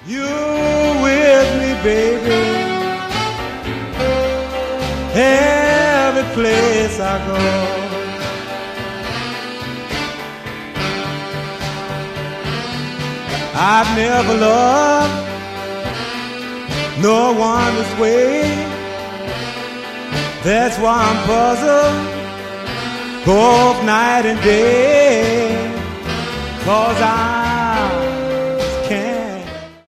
You're with me, baby, every place I go. I've never loved no one this way. That's why I'm puzzled both night and day, 'cause I